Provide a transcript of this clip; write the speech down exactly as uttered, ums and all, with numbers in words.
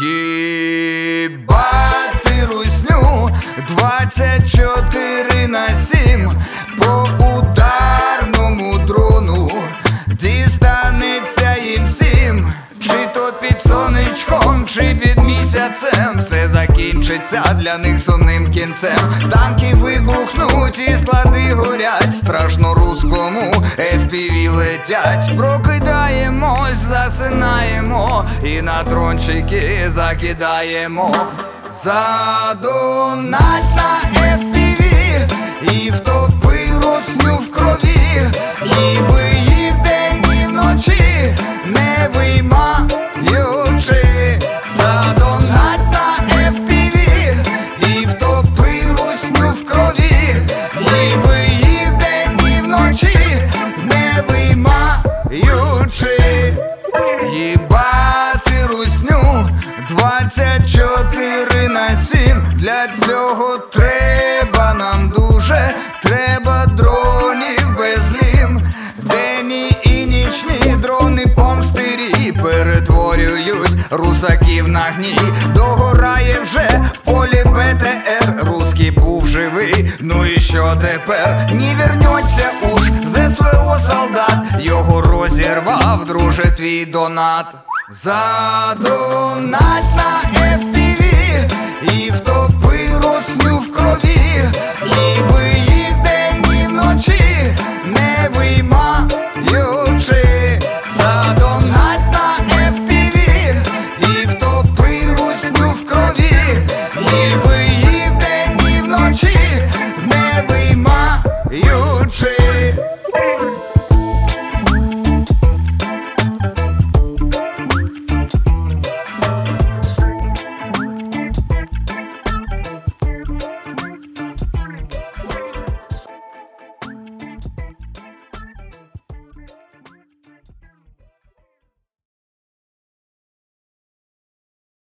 Їбати русню двадцять чотири на сім. По ударному дрону дістанеться їм всім. Чи то під сонечком, чи під місяцем, все закінчиться для них сумним кінцем. Танки вибухнуть і склади горять, страшно руському еф пі ві летять. Прокидаємось, засинаємо і на дрончики закидаємо. Задонать на еф пі ві і втопи русню в крові. Їби їх день і вночі, не виймаючи. Задонать на еф пі ві і втопи русню в крові. Їби їх день і вночі, не виймаючи. Їбати русню двадцять чотири на сім. Для цього треба нам дуже, треба дронів безлім. Денні і нічні дрони помстирі перетворюють русаків на гній. Догорає вже в полі бе те ер, руський був живий, ну і що тепер? Не вернеться уж з ес ве о солдат, його розірвав, друже, твій донат. Задонать на еф пі ві і втопи русню в крові.